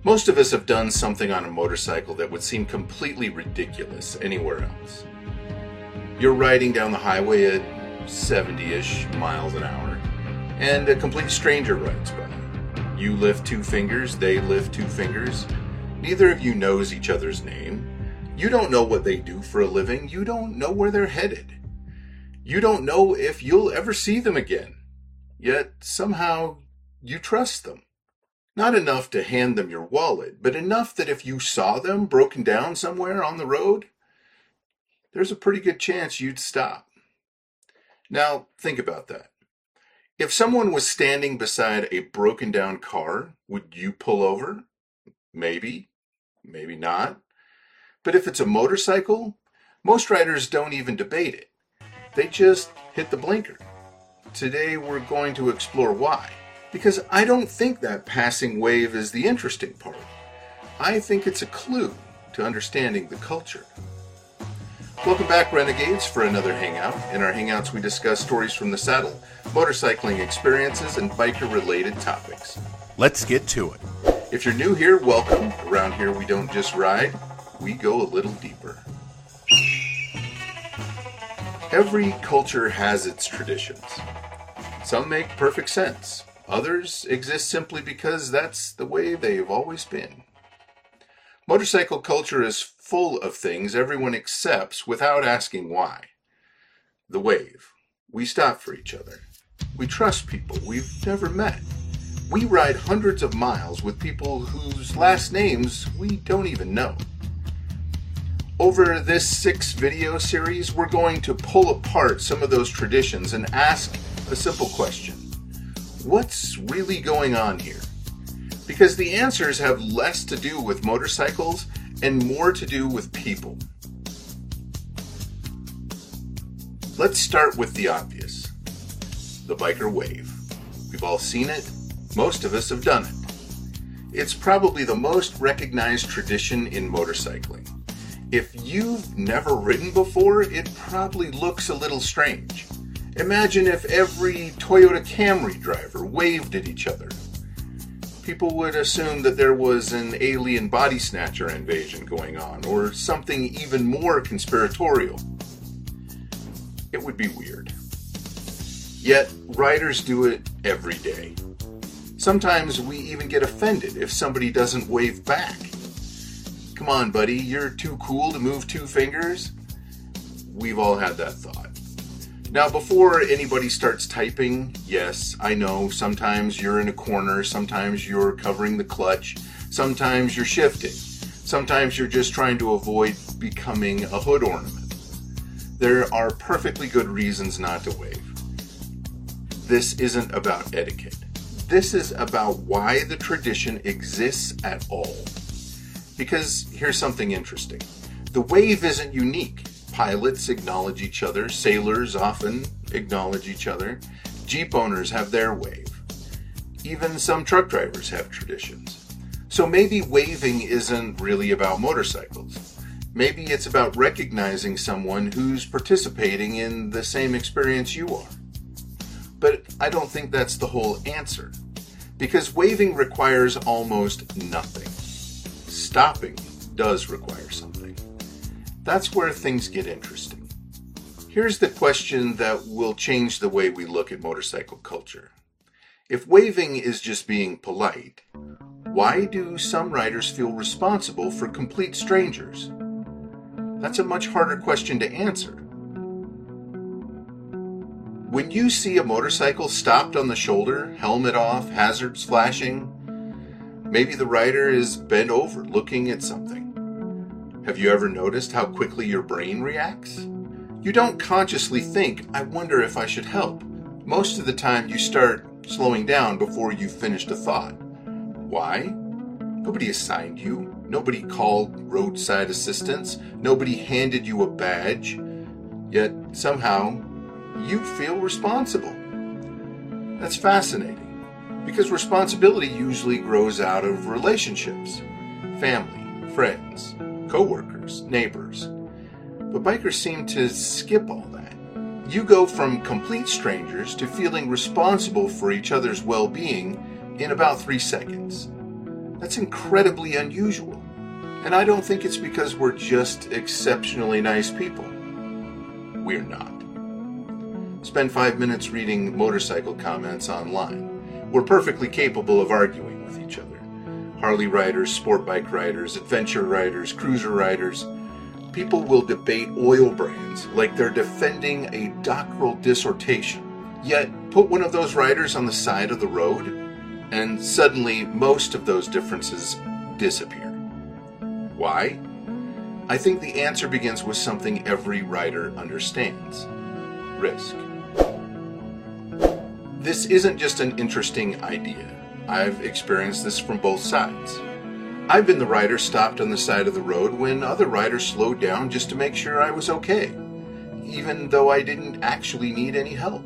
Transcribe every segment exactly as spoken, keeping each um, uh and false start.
Most of us have done something on a motorcycle that would seem completely ridiculous anywhere else. You're riding down the highway at seventy-ish miles an hour, and a complete stranger rides by. You lift two fingers, they lift two fingers. Neither of you knows each other's name. You don't know what they do for a living. You don't know where they're headed. You don't know if you'll ever see them again. Yet somehow you trust them. Not enough to hand them your wallet, but enough that if you saw them broken down somewhere on the road, there's a pretty good chance you'd stop. Now, think about that. If someone was standing beside a broken down car, would you pull over? Maybe, maybe not. But if it's a motorcycle, most riders don't even debate it. They just hit the blinker. Today we're going to explore why. Because I don't think that passing wave is the interesting part. I think it's a clue to understanding the culture. Welcome back, Renegades, for another Hangout. In our Hangouts we discuss stories from the saddle, motorcycling experiences, and biker-related topics. Let's get to it. If you're new here, welcome. Around here we don't just ride, we go a little deeper. Every culture has its traditions. Some make perfect sense. Others exist simply because that's the way they've always been. Motorcycle culture is full of things everyone accepts without asking why. The wave. We stop for each other. We trust people we've never met. We ride hundreds of miles with people whose last names we don't even know. Over this six video series, we're going to pull apart some of those traditions and ask a simple question. What's really going on here? Because the answers have less to do with motorcycles and more to do with people. Let's start with the obvious. The biker wave. We've all seen it. Most of us have done it. It's probably the most recognized tradition in motorcycling. If you've never ridden before, it probably looks a little strange. Imagine if every Toyota Camry driver waved at each other. People would assume that there was an alien body snatcher invasion going on, or something even more conspiratorial. It would be weird. Yet, riders do it every day. Sometimes we even get offended if somebody doesn't wave back. Come on, buddy, you're too cool to move two fingers? We've all had that thought. Now, before anybody starts typing, yes, I know, sometimes you're in a corner, sometimes you're covering the clutch, sometimes you're shifting, sometimes you're just trying to avoid becoming a hood ornament. There are perfectly good reasons not to wave. This isn't about etiquette. This is about why the tradition exists at all. Because here's something interesting. The wave isn't unique. Pilots acknowledge each other. Sailors often acknowledge each other. Jeep owners have their wave. Even some truck drivers have traditions. So maybe waving isn't really about motorcycles. Maybe it's about recognizing someone who's participating in the same experience you are. But I don't think that's the whole answer. Because waving requires almost nothing. Stopping does require something. That's where things get interesting. Here's the question that will change the way we look at motorcycle culture. If waving is just being polite, why do some riders feel responsible for complete strangers? That's a much harder question to answer. When you see a motorcycle stopped on the shoulder, helmet off, hazards flashing, maybe the rider is bent over looking at something. Have you ever noticed how quickly your brain reacts? You don't consciously think, I wonder if I should help. Most of the time you start slowing down before you've finished a thought. Why? Nobody assigned you. Nobody called roadside assistance. Nobody handed you a badge. Yet somehow you feel responsible. That's fascinating, because responsibility usually grows out of relationships, family, friends, co-workers, neighbors. But bikers seem to skip all that. You go from complete strangers to feeling responsible for each other's well-being in about three seconds. That's incredibly unusual. And I don't think it's because we're just exceptionally nice people. We're not. Spend five minutes reading motorcycle comments online. We're perfectly capable of arguing with each other. Harley riders, sport bike riders, adventure riders, cruiser riders. People will debate oil brands like they're defending a doctoral dissertation. Yet, put one of those riders on the side of the road, and suddenly most of those differences disappear. Why? I think the answer begins with something every rider understands: risk. This isn't just an interesting idea. I've experienced this from both sides. I've been the rider stopped on the side of the road when other riders slowed down just to make sure I was okay, even though I didn't actually need any help.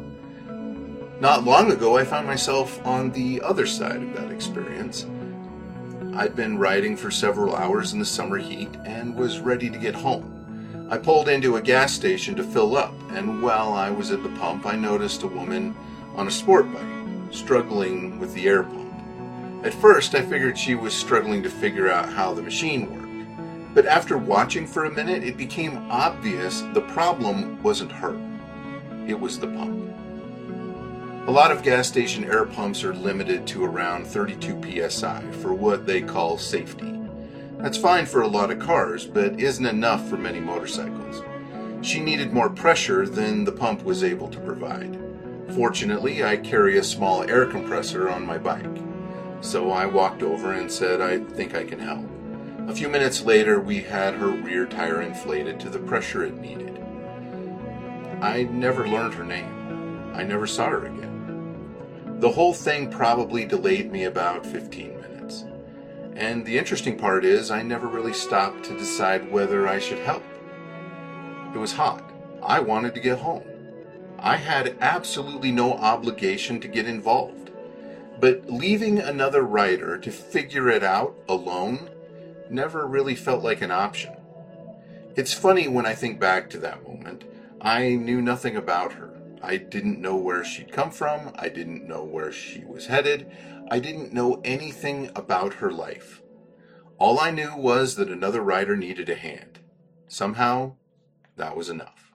Not long ago, I found myself on the other side of that experience. I'd been riding for several hours in the summer heat and was ready to get home. I pulled into a gas station to fill up, and while I was at the pump, I noticed a woman on a sport bike struggling with the air pump. At first, I figured she was struggling to figure out how the machine worked. But after watching for a minute, it became obvious the problem wasn't her. It was the pump. A lot of gas station air pumps are limited to around thirty-two P S I for what they call safety. That's fine for a lot of cars, but isn't enough for many motorcycles. She needed more pressure than the pump was able to provide. Fortunately, I carry a small air compressor on my bike. So I walked over and said, "I think I can help." A few minutes later, we had her rear tire inflated to the pressure it needed. I never learned her name. I never saw her again. The whole thing probably delayed me about fifteen minutes. And the interesting part is, I never really stopped to decide whether I should help. It was hot. I wanted to get home. I had absolutely no obligation to get involved. But leaving another rider to figure it out alone never really felt like an option. It's funny when I think back to that moment. I knew nothing about her. I didn't know where she'd come from. I didn't know where she was headed. I didn't know anything about her life. All I knew was that another rider needed a hand. Somehow, that was enough.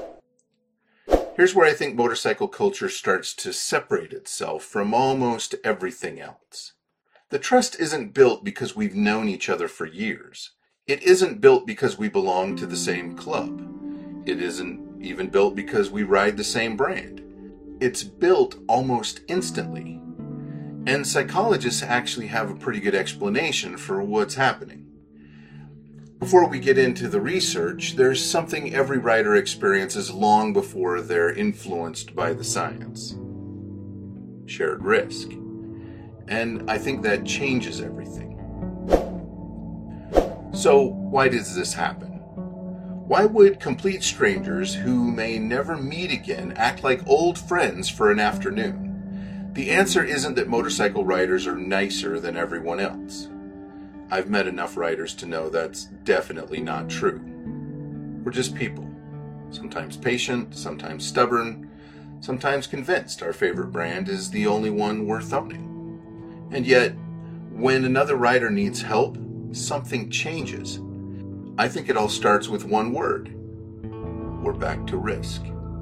Here's where I think motorcycle culture starts to separate itself from almost everything else. The trust isn't built because we've known each other for years. It isn't built because we belong to the same club. It isn't even built because we ride the same brand. It's built almost instantly. And psychologists actually have a pretty good explanation for what's happening. Before we get into the research, there's something every rider experiences long before they're influenced by the science: shared risk. And I think that changes everything. So, why does this happen? Why would complete strangers who may never meet again act like old friends for an afternoon? The answer isn't that motorcycle riders are nicer than everyone else. I've met enough riders to know that's definitely not true. We're just people. Sometimes patient, sometimes stubborn, sometimes convinced our favorite brand is the only one worth owning. And yet, when another rider needs help, something changes. I think it all starts with one word. We're back to risk.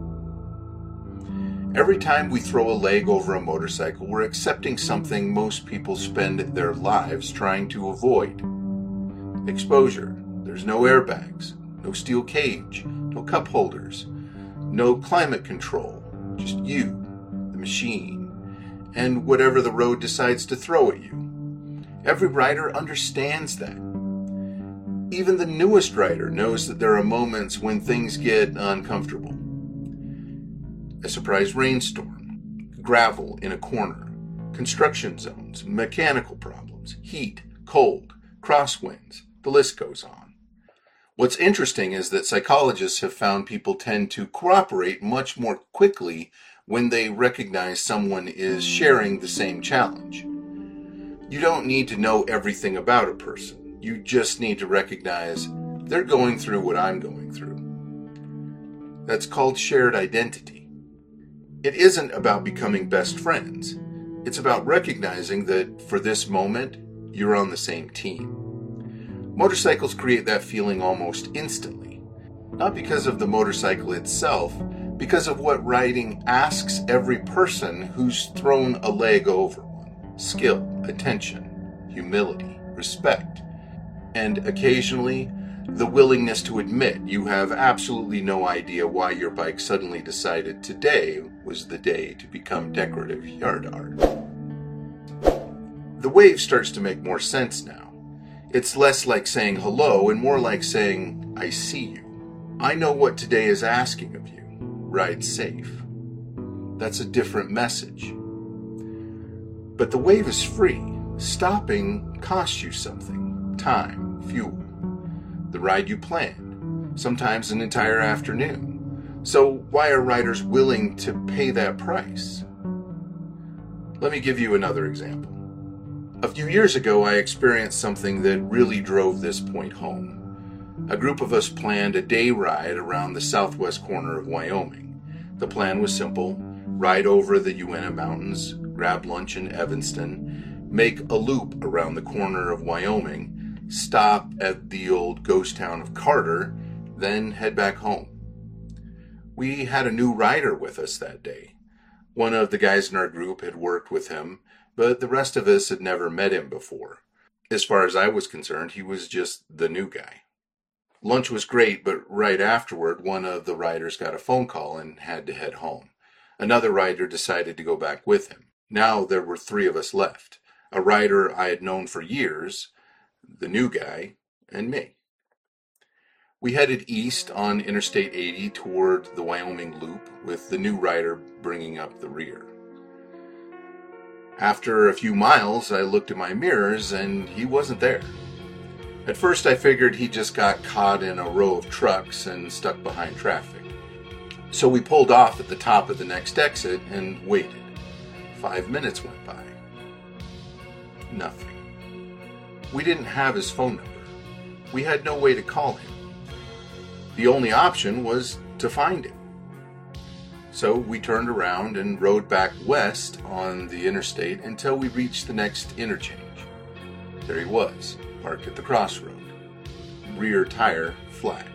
Every time we throw a leg over a motorcycle, we're accepting something most people spend their lives trying to avoid. Exposure. There's no airbags, no steel cage, no cup holders, no climate control, just you, the machine, and whatever the road decides to throw at you. Every rider understands that. Even the newest rider knows that there are moments when things get uncomfortable. A surprise rainstorm, gravel in a corner, construction zones, mechanical problems, heat, cold, crosswinds, the list goes on. What's interesting is that psychologists have found people tend to cooperate much more quickly when they recognize someone is sharing the same challenge. You don't need to know everything about a person. You just need to recognize they're going through what I'm going through. That's called shared identity. It isn't about becoming best friends. It's about recognizing that for this moment, you're on the same team. Motorcycles create that feeling almost instantly, not because of the motorcycle itself, because of what riding asks every person who's thrown a leg over one. Skill, attention, humility, respect, and occasionally the willingness to admit you have absolutely no idea why your bike suddenly decided today was the day to become decorative yard art. The wave starts to make more sense now. It's less like saying hello and more like saying, I see you. I know what today is asking of you. Ride safe. That's a different message. But the wave is free. Stopping costs you something. Time, fuel. The ride you planned. Sometimes an entire afternoon. So why are riders willing to pay that price? Let me give you another example. A few years ago, I experienced something that really drove this point home. A group of us planned a day ride around the southwest corner of Wyoming. The plan was simple: ride over the Uinta Mountains, grab lunch in Evanston, make a loop around the corner of Wyoming, stop at the old ghost town of Carter, then head back home. We had a new rider with us that day. One of the guys in our group had worked with him, but the rest of us had never met him before. As far as I was concerned, he was just the new guy. Lunch was great, but right afterward, one of the riders got a phone call and had to head home. Another rider decided to go back with him. Now there were three of us left. A rider I had known for years, the new guy, and me. We headed east on Interstate eighty toward the Wyoming Loop, with the new rider bringing up the rear. After a few miles, I looked in my mirrors, and he wasn't there. At first, I figured he just got caught in a row of trucks and stuck behind traffic. So we pulled off at the top of the next exit and waited. Five minutes went by. Nothing. We didn't have his phone number. We had no way to call him. The only option was to find him. So we turned around and rode back west on the interstate until we reached the next interchange. There he was, parked at the crossroad, rear tire flat.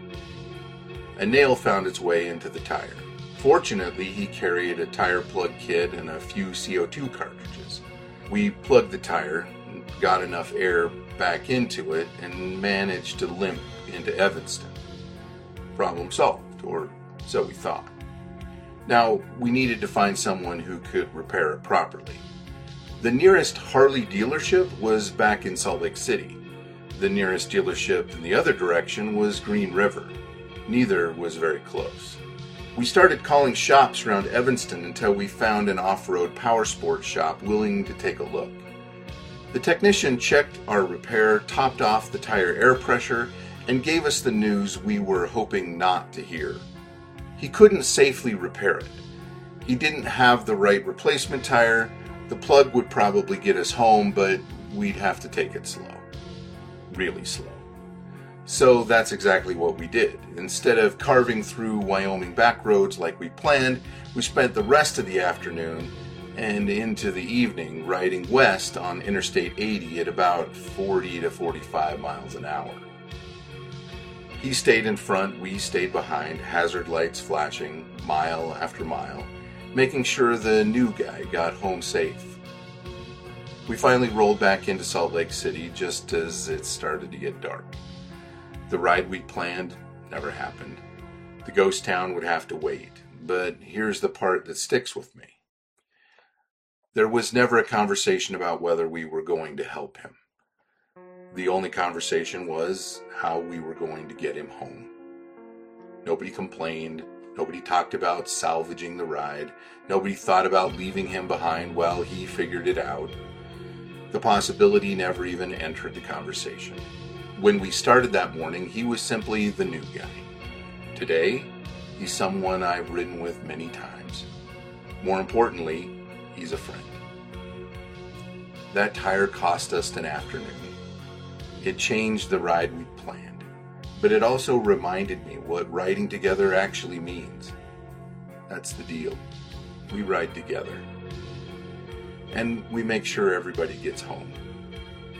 A nail found its way into the tire. Fortunately, he carried a tire plug kit and a few C O two cartridges. We plugged the tire, got enough air back into it, and managed to limp into Evanston. Problem solved, or so we thought. Now, we needed to find someone who could repair it properly. The nearest Harley dealership was back in Salt Lake City. The nearest dealership in the other direction was Green River. Neither was very close. We started calling shops around Evanston until we found an off-road power sports shop willing to take a look. The technician checked our repair, topped off the tire air pressure, and gave us the news we were hoping not to hear. He couldn't safely repair it. He didn't have the right replacement tire. The plug would probably get us home, but we'd have to take it slow. Really slow. So that's exactly what we did. Instead of carving through Wyoming back roads like we planned, we spent the rest of the afternoon and into the evening riding west on Interstate eighty at about forty to forty-five miles an hour. He stayed in front, we stayed behind, hazard lights flashing mile after mile, making sure the new guy got home safe. We finally rolled back into Salt Lake City just as it started to get dark. The ride we'd planned never happened. The ghost town would have to wait, but here's the part that sticks with me. There was never a conversation about whether we were going to help him. The only conversation was how we were going to get him home. Nobody complained. Nobody talked about salvaging the ride. Nobody thought about leaving him behind while he figured it out. The possibility never even entered the conversation. When we started that morning, he was simply the new guy. Today, he's someone I've ridden with many times. More importantly, he's a friend. That tire cost us an afternoon. It changed the ride we'd planned, but it also reminded me what riding together actually means. That's the deal. We ride together. And we make sure everybody gets home.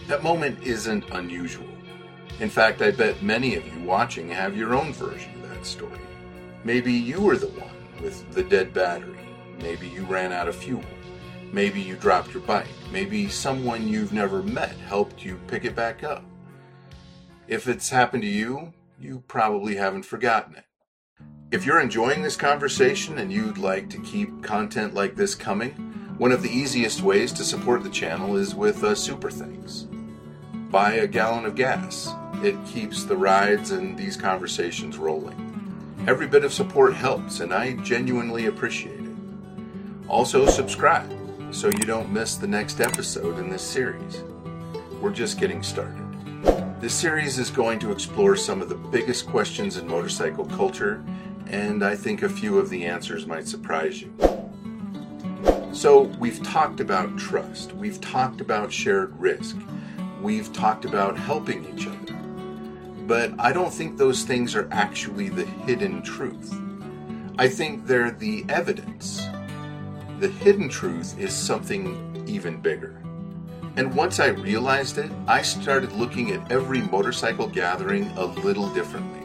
That moment isn't unusual. In fact, I bet many of you watching have your own version of that story. Maybe you were the one with the dead battery. Maybe you ran out of fuel. Maybe you dropped your bike. Maybe someone you've never met helped you pick it back up. If it's happened to you, you probably haven't forgotten it. If you're enjoying this conversation and you'd like to keep content like this coming, one of the easiest ways to support the channel is with uh, Super Thanks. Buy a gallon of gas. It keeps the rides and these conversations rolling. Every bit of support helps, and I genuinely appreciate it. Also, subscribe so you don't miss the next episode in this series. We're just getting started. This series is going to explore some of the biggest questions in motorcycle culture, and I think a few of the answers might surprise you. So, we've talked about trust, we've talked about shared risk, we've talked about helping each other. But I don't think those things are actually the hidden truth. I think they're the evidence. The hidden truth is something even bigger. And once I realized it, I started looking at every motorcycle gathering a little differently.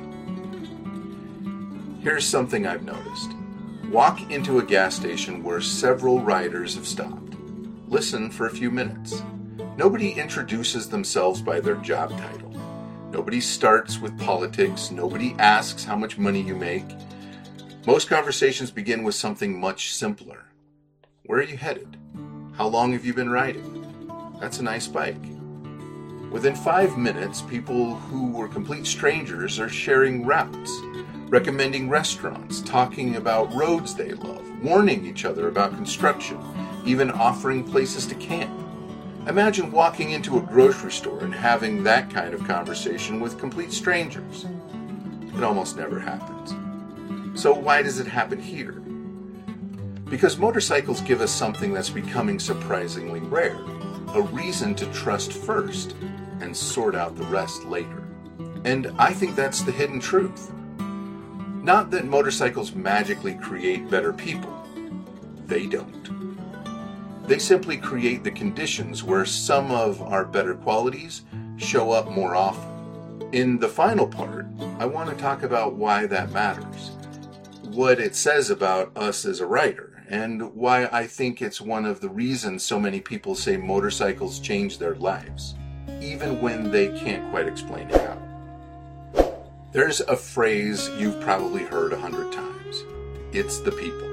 Here's something I've noticed. Walk into a gas station where several riders have stopped. Listen for a few minutes. Nobody introduces themselves by their job title. Nobody starts with politics. Nobody asks how much money you make. Most conversations begin with something much simpler. Where are you headed? How long have you been riding? That's a nice bike. Within five minutes, people who were complete strangers are sharing routes, recommending restaurants, talking about roads they love, warning each other about construction, even offering places to camp. Imagine walking into a grocery store and having that kind of conversation with complete strangers. It almost never happens. So why does it happen here? Because motorcycles give us something that's becoming surprisingly rare, a reason to trust first and sort out the rest later. And I think that's the hidden truth. Not that motorcycles magically create better people. They don't. They simply create the conditions where some of our better qualities show up more often. In the final part, I want to talk about why that matters, what it says about us as a rider, and why I think it's one of the reasons so many people say motorcycles change their lives, even when they can't quite explain it out. There's a phrase you've probably heard a hundred times. It's the people.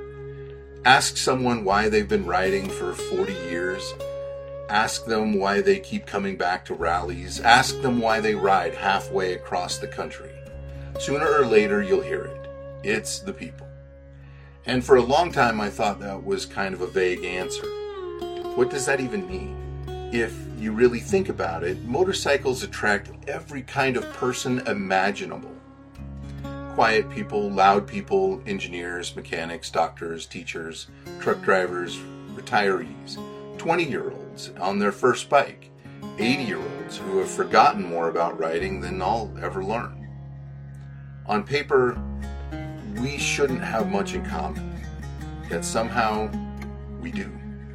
Ask someone why they've been riding for forty years. Ask them why they keep coming back to rallies. Ask them why they ride halfway across the country. Sooner or later, you'll hear it. It's the people. And for a long time, I thought that was kind of a vague answer. What does that even mean? If you really think about it, motorcycles attract every kind of person imaginable. Quiet people, loud people, engineers, mechanics, doctors, teachers, truck drivers, retirees, twenty-year-olds on their first bike, eighty-year-olds who have forgotten more about riding than I'll ever learn. On paper, we shouldn't have much in common, yet somehow we do.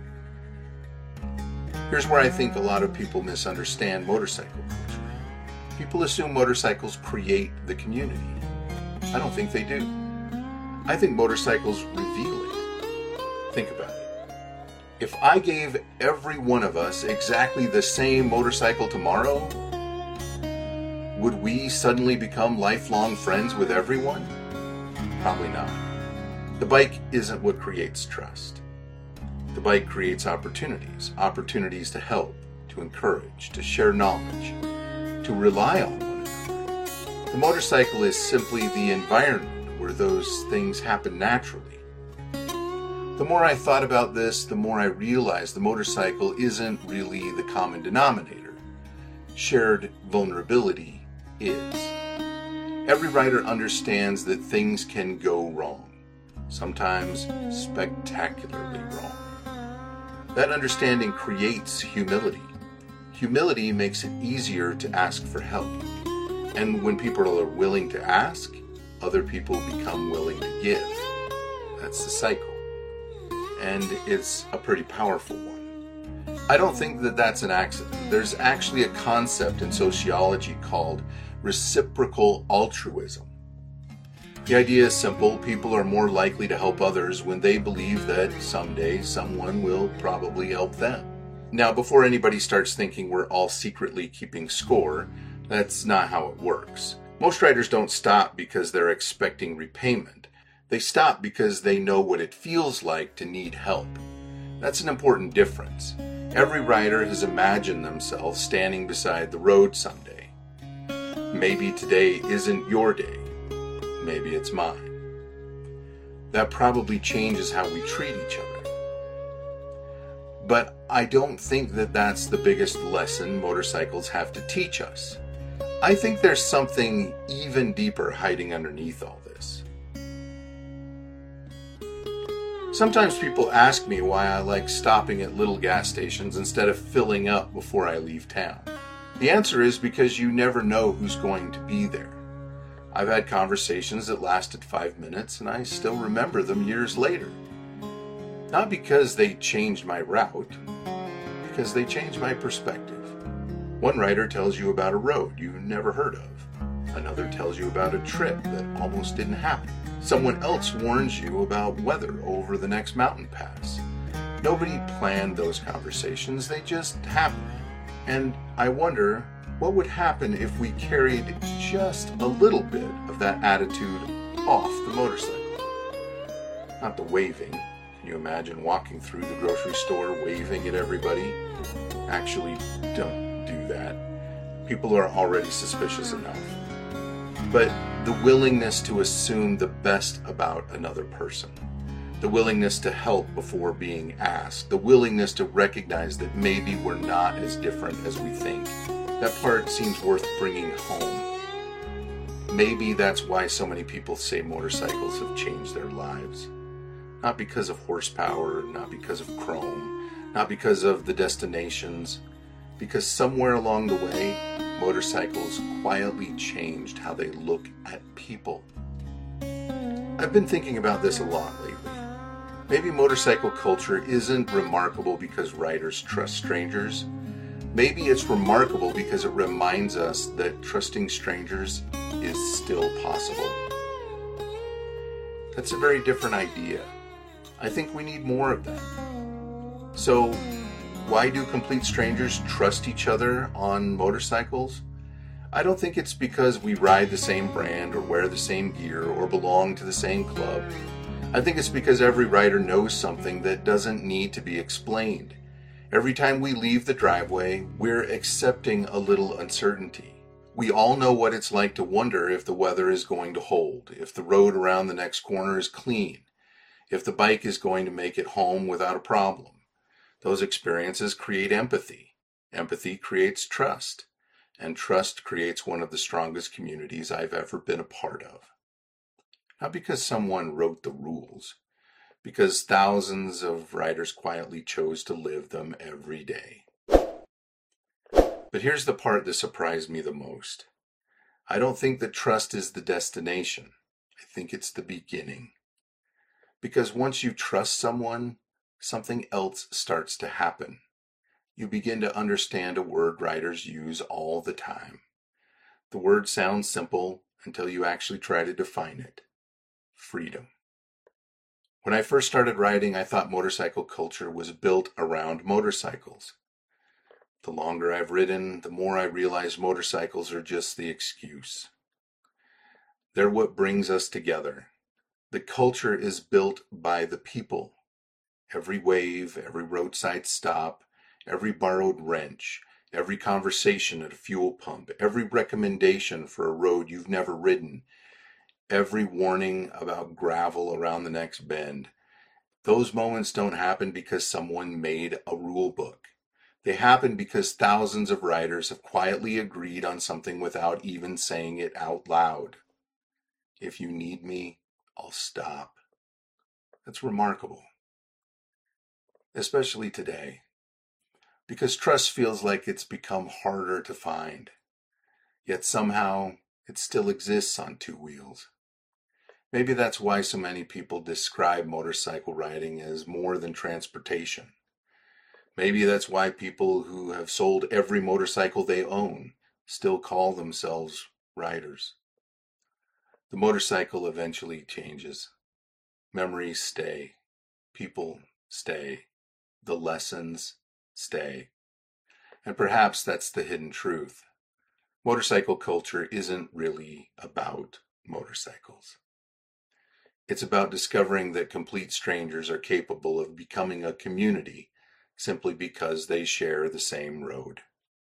Here's where I think a lot of people misunderstand motorcycle culture. People assume motorcycles create the community. I don't think they do. I think motorcycles reveal it. Think about it. If I gave every one of us exactly the same motorcycle tomorrow, would we suddenly become lifelong friends with everyone? Probably not. The bike isn't what creates trust. The bike creates opportunities, opportunities to help, to encourage, to share knowledge, to rely on one another. The motorcycle is simply the environment where those things happen naturally. The more I thought about this, the more I realized the motorcycle isn't really the common denominator. Shared vulnerability is. Every rider understands that things can go wrong, sometimes spectacularly wrong. That understanding creates humility. Humility makes it easier to ask for help. And when people are willing to ask, other people become willing to give. That's the cycle. And it's a pretty powerful one. I don't think that that's an accident. There's actually a concept in sociology called reciprocal altruism. The idea is simple. People are more likely to help others when they believe that someday someone will probably help them. Now, before anybody starts thinking we're all secretly keeping score, that's not how it works. Most writers don't stop because they're expecting repayment. They stop because they know what it feels like to need help. That's an important difference. Every writer has imagined themselves standing beside the road someday. Maybe today isn't your day. Maybe it's mine. That probably changes how we treat each other. But I don't think that that's the biggest lesson motorcycles have to teach us. I think there's something even deeper hiding underneath all this. Sometimes people ask me why I like stopping at little gas stations instead of filling up before I leave town. The answer is because you never know who's going to be there. I've had conversations that lasted five minutes and I still remember them years later. Not because they changed my route, because they changed my perspective. One writer tells you about a road you never heard of. Another tells you about a trip that almost didn't happen. Someone else warns you about weather over the next mountain pass. Nobody planned those conversations, they just happened. And I wonder what would happen if we carried just a little bit of that attitude off the motorcycle. Not the waving. Can you imagine walking through the grocery store waving at everybody? Actually, don't do that. People are already suspicious enough. But the willingness to assume the best about another person, the willingness to help before being asked, the willingness to recognize that maybe we're not as different as we think, that part seems worth bringing home. Maybe that's why so many people say motorcycles have changed their lives. Not because of horsepower, not because of chrome, not because of the destinations, because somewhere along the way, motorcycles quietly changed how they look at people. I've been thinking about this a lot lately. Maybe motorcycle culture isn't remarkable because riders trust strangers. Maybe it's remarkable because it reminds us that trusting strangers is still possible. That's a very different idea. I think we need more of that. So, why do complete strangers trust each other on motorcycles? I don't think it's because we ride the same brand or wear the same gear or belong to the same club. I think it's because every rider knows something that doesn't need to be explained. Every time we leave the driveway, we're accepting a little uncertainty. We all know what it's like to wonder if the weather is going to hold, if the road around the next corner is clean, if the bike is going to make it home without a problem. Those experiences create empathy. Empathy creates trust. And trust creates one of the strongest communities I've ever been a part of. Not because someone wrote the rules, because thousands of riders quietly chose to live them every day. But here's the part that surprised me the most. I don't think that trust is the destination. I think it's the beginning. Because once you trust someone, something else starts to happen. You begin to understand a word writers use all the time. The word sounds simple until you actually try to define it. Freedom. When I first started riding, I thought motorcycle culture was built around motorcycles. The longer I've ridden, the more I realize motorcycles are just the excuse. They're what brings us together. The culture is built by the people. Every wave, every roadside stop, every borrowed wrench, every conversation at a fuel pump, every recommendation for a road you've never ridden, every warning about gravel around the next bend. Those moments don't happen because someone made a rule book. They happen because thousands of riders have quietly agreed on something without even saying it out loud. If you need me, I'll stop. That's remarkable. Especially today. Because trust feels like it's become harder to find. Yet somehow it still exists on two wheels. Maybe that's why so many people describe motorcycle riding as more than transportation. Maybe that's why people who have sold every motorcycle they own still call themselves riders. The motorcycle eventually changes. Memories stay. People stay. The lessons stay. And perhaps that's the hidden truth. Motorcycle culture isn't really about motorcycles. It's about discovering that complete strangers are capable of becoming a community simply because they share the same road.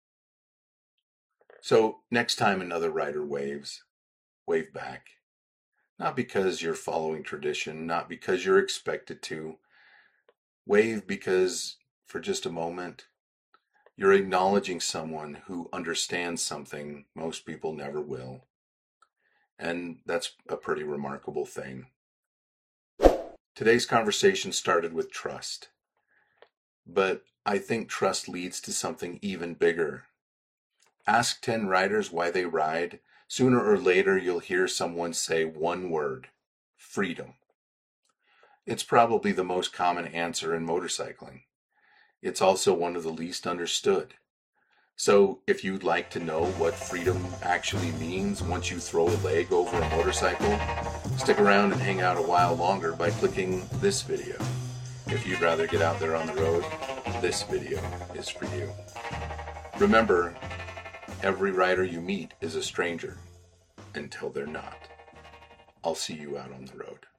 So next time another rider waves, wave back. Not because you're following tradition, not because you're expected to. Wave because for just a moment, you're acknowledging someone who understands something most people never will. And that's a pretty remarkable thing. Today's conversation started with trust. But I think trust leads to something even bigger. Ask ten riders why they ride. Sooner or later, you'll hear someone say one word: freedom. It's probably the most common answer in motorcycling. It's also one of the least understood. So if you'd like to know what freedom actually means once you throw a leg over a motorcycle, stick around and hang out a while longer by clicking this video. If you'd rather get out there on the road, this video is for you. Remember, every rider you meet is a stranger until they're not. I'll see you out on the road.